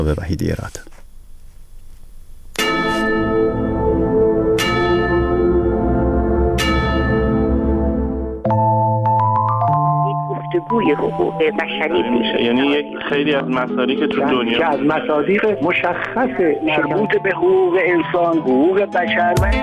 به وحیدی اراد. گفتگوی حقوق بشری میشه، یعنی یک خیلی از مسائلی که تو دنیا که از مصادیق مشخص مربوط به حقوق انسان، حقوق بشر و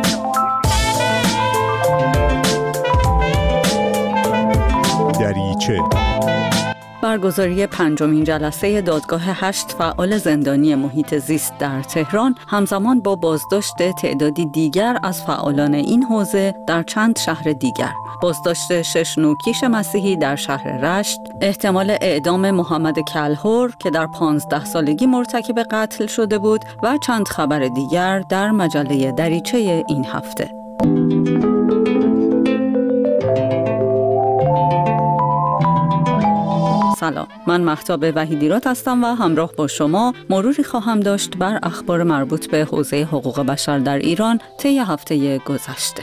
دریچه برگزاری پنجمین جلسه دادگاه 8 فعال زندانی محیط زیست در تهران همزمان با بازداشت تعدادی دیگر از فعالان این حوزه در چند شهر دیگر. بازداشت 6 نوکیش مسیحی در شهر رشت، احتمال اعدام محمد کلهر که در 15 سالگی مرتکب قتل شده بود و چند خبر دیگر در مجله دریچه این هفته. سلام، من مهتاب وحیدی هستم و همراه با شما مروری خواهم داشت بر اخبار مربوط به حوزه حقوق بشر در ایران طی هفته گذشته.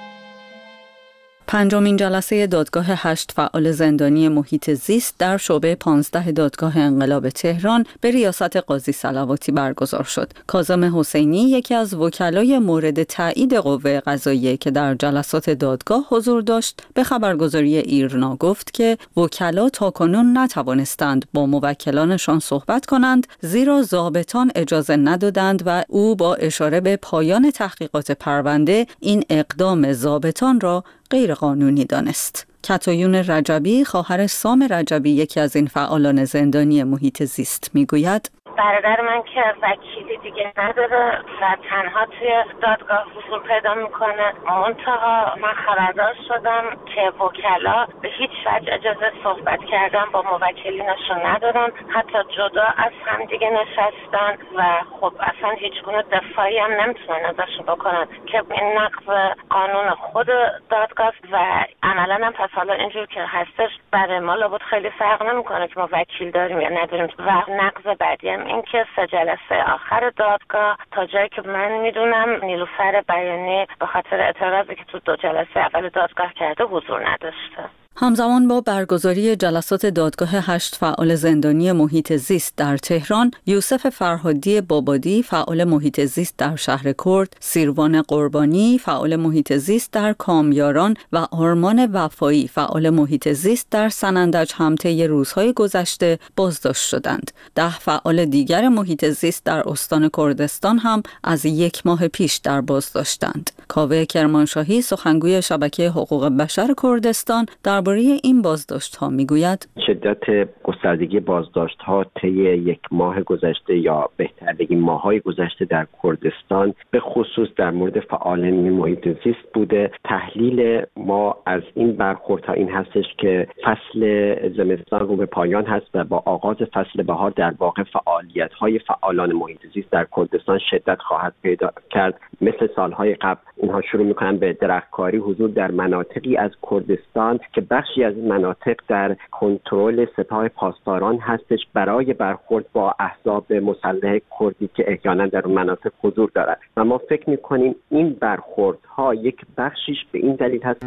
پنجمین جلسه دادگاه 8 فعال زندانی محیط زیست در شعبه 15 دادگاه انقلاب تهران به ریاست قاضی صلواتی برگزار شد. کاظم حسینی یکی از وکلای مورد تایید قوه قضاییه که در جلسات دادگاه حضور داشت به خبرگزاری ایرنا گفت که وکلا تاکنون نتوانستند با موکلانشان صحبت کنند زیرا ضابطان اجازه ندادند و او با اشاره به پایان تحقیقات پرونده این اقدام ضابطان را غیر قانونی دانست. کتایون رجبی خواهر سام رجبی یکی از این فعالان زندانی محیط زیست میگوید برادر من که وکیلی دیگه نداره و تنها توی دادگاه حضور پیدا میکنه، منتها من خبردار شدم که وکلا به هیچ وجه اجازه صحبت کردن با موکلینشون ندارن، حتی جدا از هم دیگه نشستن و خب اصلا هیچ گونه دفاعی هم نمیتونن ازشون بکنن که این نقض قانون خود دادگاه و عملا هم پس حالا اینجور که هستش برای ما لابد خیلی فرق نمیکنه که ما وکیل داریم یا نداریم. و نقض بعدی هم این که 3 جلسه آخر دادگاه تا جایی که من میدونم نیلوفر بیانی به خاطر اعتراضی که تو 2 جلسه اول دادگاه کرده حضور نداشته. همزمان با برگزاری جلسات دادگاه 8 فعال زندانی محیط زیست در تهران، یوسف فرهادی بابادی فعال محیط زیست در شهر کرد، سیروان قربانی فعال محیط زیست در کامیاران و آرمان وفایی فعال محیط زیست در سنندج هم طی روزهای گذشته بازداشت شدند. 10 فعال دیگر محیط زیست در استان کردستان هم از 1 ماه پیش در بازداشتند. کاوه کرمانشاهی سخنگوی شبکه حقوق بشر کردستان درباره این بازداشت‌ها میگوید شدت گستردگی بازداشت‌ها طی 1 ماه گذشته یا بهتر بگیم ماه‌های گذشته در کردستان به خصوص در مورد فعالان محیط زیست بوده. تحلیل ما از این برخوردها این هستش که فصل زمستان رو به پایان هست و با آغاز فصل بهار در واقع فعالیت‌های فعالان محیط زیست در کردستان شدت خواهد پیدا کرد. مثل سال‌های قبل اینها شروع می‌کنن به درختکاری حضور در مناطقی از کردستان که بخشی از این مناطق در کنترل سپاه پاسداران هستش برای برخورد با احزاب مسلح کردی که احیانا در اون مناطق حضور دارد و ما فکر می‌کنیم این برخوردها یک بخشیش به این دلیل هست.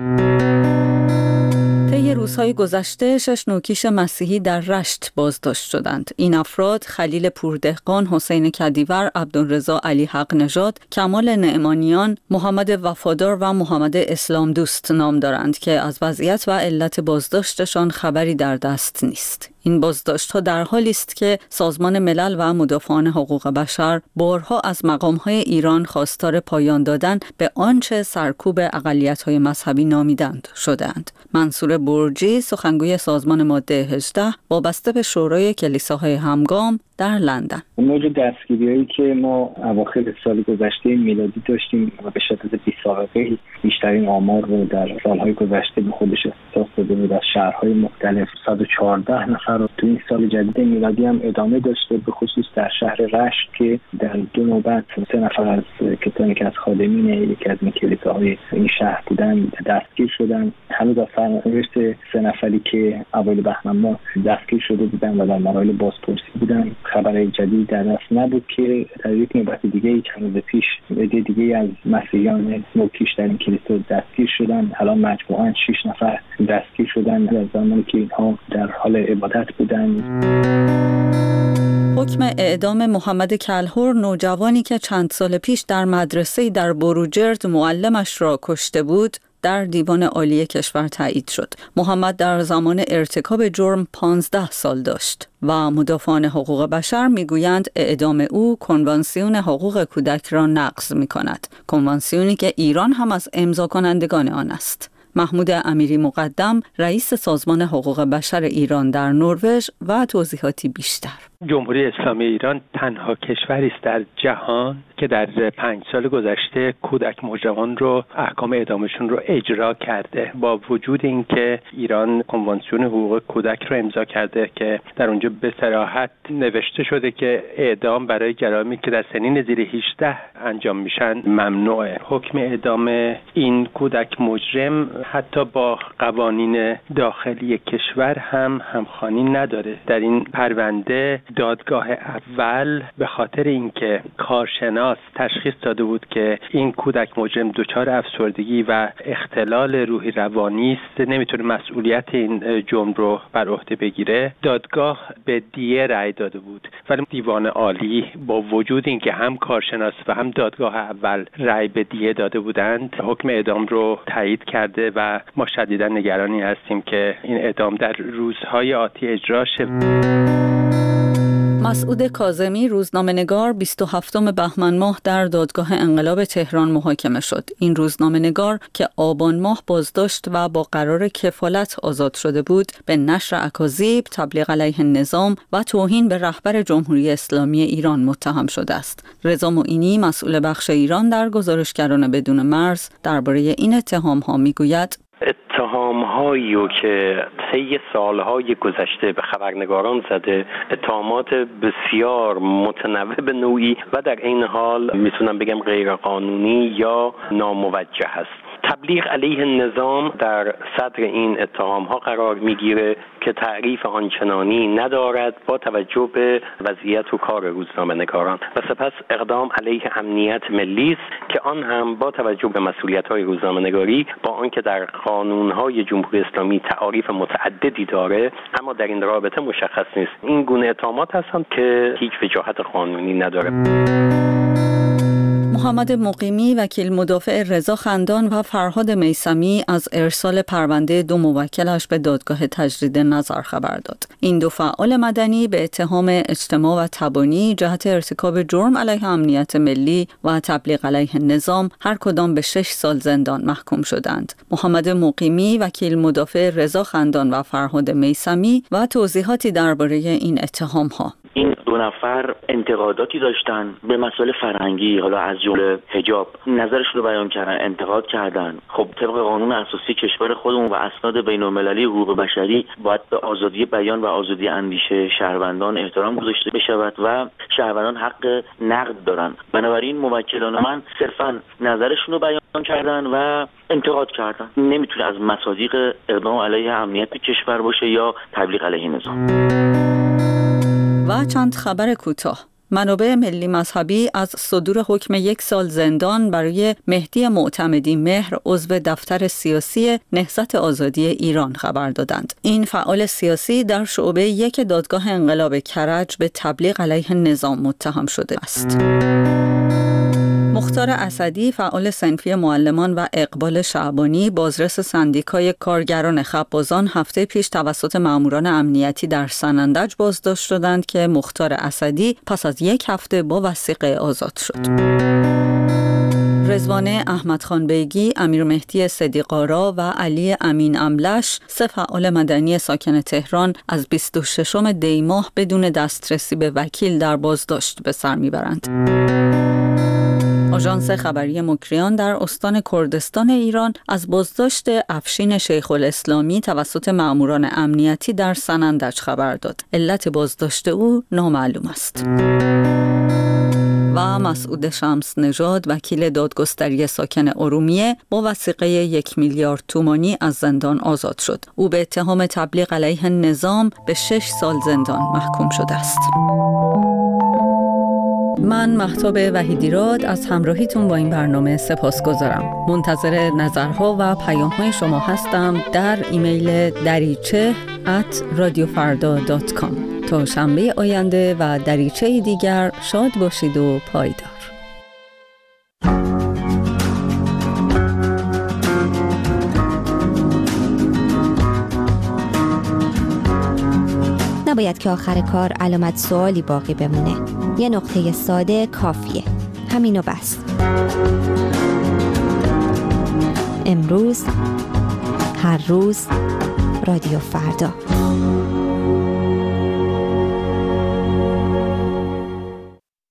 طی روزهای گذشته 6 نوکیش مسیحی در رشت بازداشت شدند. این افراد خلیل پوردهقان، حسین کدیور، عبدالرضا علی حق نژاد، کمال نعمانیان، محمد وفادار و محمد اسلام دوست نام دارند که از وضعیت و علت بازداشتشان خبری در دست نیست. این بازداشت‌ها در حالی است که سازمان ملل و مدافعان حقوق بشر بارها از مقام‌های ایران خواستار پایان دادن به آنچه سرکوب اقلیت‌های مذهبی نامیدند شدند. منصور برجی سخنگوی سازمان ماده 18 وابسته به شورای کلیساهای همگام در لندن. موج دستگیری‌هایی که ما اواخر سال گذشته میلادی داشتیم و به شدت بی‌سابقه بیشترین آمار رو در سال‌های گذشته به خودش اختصاص داده بود از شهرهای مختلف. 114 نفر رو تو این سال جدید میلادی هم ادامه داشته، به خصوص در شهر رشت که در 2 نوبت 3 نفر از کسانی که از خادمین یکی از این کلیساهای این شهر بودن دستگیر شدن. هنوز از سرنوشت 3 نفری که اوایل بهمن ماه دستگیر شده بودن و در مراحل بازپرسی بودن خبر جدید در دست نبود که در یک نوبت دیگه چند روز پیش عده دیگه از مسیحیان نوکیش در این کلیسا دستگیر شدن. الان مجموعاً 6 نفر دستگیر شدن از زمانی که اینها در حال عبادت بودن. حکم اعدام محمد کلهر، نوجوانی که چند سال پیش در مدرسه‌ای در بروجرد معلمش را کشته بود، در دیوان عالی کشور تایید شد. محمد در زمان ارتکاب جرم 15 سال داشت و مدافعان حقوق بشر میگویند اعدام او کنوانسیون حقوق کودک را نقض می‌کند. کنوانسیونی که ایران هم از امضا کنندگان آن است. محمود امیری مقدم، رئیس سازمان حقوق بشر ایران در نروژ و توضیحاتی بیشتر. جمهوری اسلامی ایران تنها کشوری است در جهان که در 5 سال گذشته کودک مجرمان رو احکام اعدامشون رو اجرا کرده، با وجود اینکه ایران کنوانسیون حقوق کودک رو امضا کرده که در اونجا به صراحت نوشته شده که اعدام برای جرایمی که در سنین زیر 18 انجام میشن ممنوعه. حکم اعدام این کودک مجرم حتی با قوانین داخلی کشور هم همخوانی نداره. در این پرونده دادگاه اول به خاطر اینکه کارشناس تشخیص داده بود که این کودک مجرم دچار افسردگی و اختلال روحی روانی است، نمیتونه مسئولیت این جرم رو بر عهده بگیره، دادگاه به دیه رأی داده بود. ولی دیوان عالی با وجود اینکه هم کارشناس و هم دادگاه اول رأی به دیه داده بودند، حکم اعدام رو تایید کرده و ما شدیدا نگرانی هستیم که این اعدام در روزهای آتی اجرا شه. مسعود کاظمی، روزنامه‌نگار، 27 بهمن ماه در دادگاه انقلاب تهران محاکمه شد. این روزنامه‌نگار که آبان ماه بازداشت و با قرار کفالت آزاد شده بود، به نشر اکاذیب، تبلیغ علیه النظام و توهین به رهبر جمهوری اسلامی ایران متهم شده است. رضا معینی، مسئول بخش ایران در گزارشگران بدون مرز، درباره این اتهام‌ها میگوید: اتهام‌هایی که طی سالهای گذشته به خبرنگاران زده، اتهامات بسیار متنوع به نوعی و در این حال میتونم بگم غیر قانونی یا ناموجه است. تبلیغ علیه النظام در صدر این اتهام‌ها قرار میگیره که تعریف آنچنانی ندارد با توجه به وضعیت و کار روزنامه‌نگاران و سپس اقدام علیه امنیت ملی است که آن هم با توجه به مسئولیت‌های روزنامه‌نگاری، با آنکه در قانون‌های جمهوری اسلامی تعاریف متعددی داره اما در این رابطه مشخص نیست. این گونه اتهامات هستند که هیچ وجاهت قانونی نداره. محمد مقیمی، وکیل مدافع رضا خندان و فرهاد میثمی از ارسال پرونده 2 موکلش به دادگاه تجدید نظر خبر داد. این 2 فعال مدنی به اتهام اجتماع و تبانی جهت ارتکاب جرم علیه امنیت ملی و تبلیغ علیه النظام هر کدام به 6 سال زندان محکوم شدند. محمد مقیمی، وکیل مدافع رضا خندان و فرهاد میثمی و توضیحاتی درباره این اتهام‌ها. این 2 نفر انتقاداتی داشتن به مسائل فرهنگی، حالا از جمله حجاب، نظرشون رو بیان کردن، انتقاد کردن. خب طبق قانون اساسی کشور خودمون و اسناد بین‌المللی حقوق بشری باید به آزادی بیان و آزادی اندیشه شهروندان احترام گذاشته بشود و شهروندان حق نقد دارن. بنابراین موکلان من صرفاً نظرشون رو بیان کردن و انتقاد کردن. نمیتونه از مصادیق اقدام علیه امنیت کشور باشه یا تبلیغ علیه نظام. و چند خبر کوتاه. منابع ملی مذهبی از صدور حکم 1 سال زندان برای مهدی معتمدی مهر، عضو دفتر سیاسی نهضت آزادی ایران خبر دادند. این فعال سیاسی در شعبه 1 دادگاه انقلاب کرج به تبلیغ علیه النظام متهم شده است. مختار اسدی، فعال صنفی معلمان و اقبال شعبانی، بازرس سندیکای کارگران خبازان، هفته پیش توسط ماموران امنیتی در سنندج بازداشت شدند که مختار اسدی پس از 1 هفته با وثیقه آزاد شد. رضوانه احمدخان بیگی، امیر مهدی صدیق‌آرا و علی امین املش، 3 فعال مدنی ساکن تهران، از 26 دی ماه بدون دسترسی به وکیل در بازداشت به سر میبرند. آژانس خبری مکریان در استان کردستان ایران از بازداشت افشین شیخ الاسلامی توسط ماموران امنیتی در سنندج خبر داد. علت بازداشت او نامعلوم است. و مسعود شمس نژاد، وکیل دادگستری ساکن ارومیه، با وثیقه 1 میلیارد تومانی از زندان آزاد شد. او به اتهام تبلیغ علیه النظام به 6 سال زندان محکوم شده است. من مهتاب وحیدیراد از همراهیتون با این برنامه سپاسگزارم. منتظر نظرها و پیام‌های شما هستم در ایمیل dariche@radiofarda.com. تا شنبه آینده و دریچه دیگر شاد باشید و پایدار. نباید که آخر کار علامت سوالی باقی بمونه. یه نقطه ساده کافیه. همینو بس. امروز، هر روز، رادیو فردا.